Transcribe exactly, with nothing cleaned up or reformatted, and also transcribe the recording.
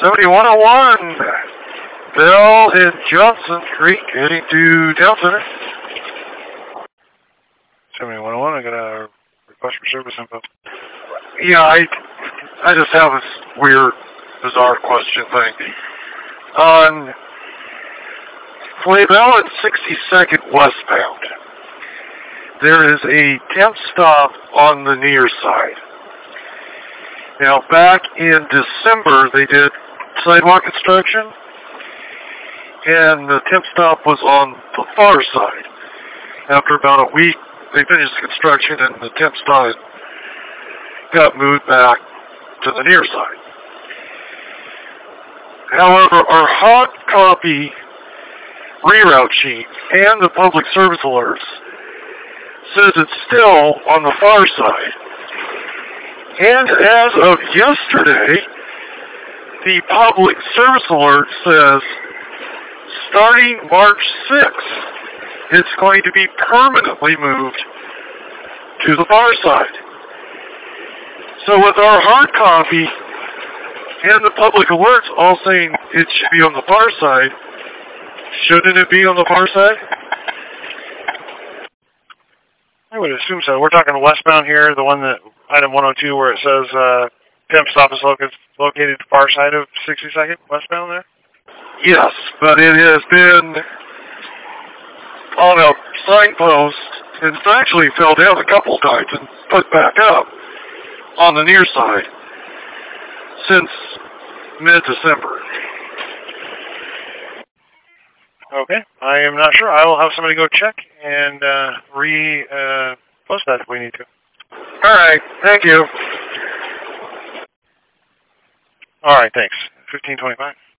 seventy-one oh one, Bell and Johnson Creek heading to Town Center. seventy-one oh one, I got a request for service info. Yeah, I, I just have this weird, bizarre question thing. On Flaybell at sixty-second westbound, there is a temp stop on the near side. Now, back in December, they did sidewalk construction, and the temp stop was on the far side. After about a week, they finished construction, and the temp stop got moved back to the near side. However, our hot copy reroute sheet and the public service alerts says it's still on the far side. And as of yesterday, the public service alert says starting March sixth, it's going to be permanently moved to the far side. So with our hard copy and the public alerts all saying it should be on the far side, shouldn't it be on the far side? I would assume so. We're talking westbound here, the one that, item one oh two, where it says uh, temp stop is located, located far side of sixty-second westbound there? Yes, but it has been on a signpost, and it's actually fell down a couple times and put back up on the near side since mid-December. Okay, I am not sure. I will have somebody go check and uh, re-post uh, that if we need to. All right, thank you. All right, thanks. fifteen twenty-five.